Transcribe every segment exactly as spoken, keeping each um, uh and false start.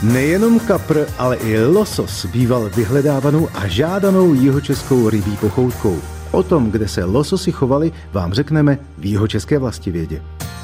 Nejenom kapr, ale i losos býval vyhledávanou a žádanou jihočeskou rybí pochoutkou. O tom, kde se lososy chovaly, vám řekneme v jihočeské vlastivědě.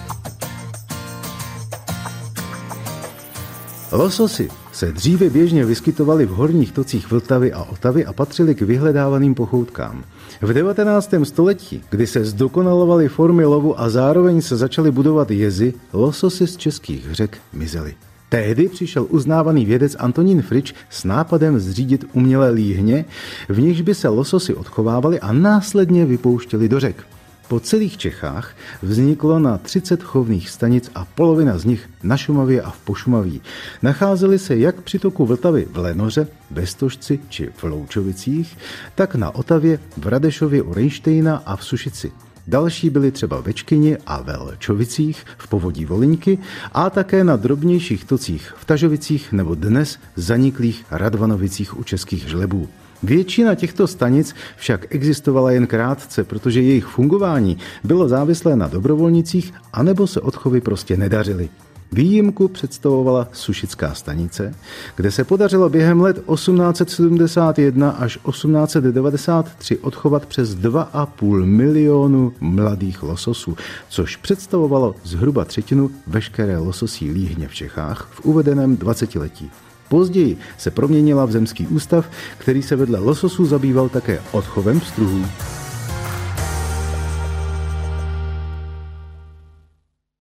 Lososy se dříve běžně vyskytovaly v horních tocích Vltavy a Otavy a patřily k vyhledávaným pochoutkám. V devatenáctém století, kdy se zdokonalovaly formy lovu a zároveň se začaly budovat jezy, lososy z českých řek mizely. Tehdy přišel uznávaný vědec Antonín Frič s nápadem zřídit umělé líhně, v nichž by se lososy odchovávaly a následně vypouštěly do řek. Po celých Čechách vzniklo na třicet chovných stanic a polovina z nich na Šumavě a v Pošumaví. Nacházely se jak při toku Vltavy v Lenoře, Bestožci či v Loučovicích, tak na Otavě, v Radešově u Rejštejna a v Sušici. Další byly třeba ve Čkyni a ve Lčovicích v povodí Volyňky a také na drobnějších tocích v Tažovicích nebo dnes zaniklých Radvanovicích u Českých Žlebů. Většina těchto stanic však existovala jen krátce, protože jejich fungování bylo závislé na dobrovolnicích anebo se odchovy prostě nedařily. Výjimku představovala Sušická stanice, kde se podařilo během let osmnáct set sedmdesát jedna až osmnáct set devadesát tři odchovat přes dva a půl milionu mladých lososů, což představovalo zhruba třetinu veškeré lososí líhně v Čechách v uvedeném dvacetiletí. Později se proměnila v Zemský ústav, který se vedle lososů zabýval také odchovem pstruhů.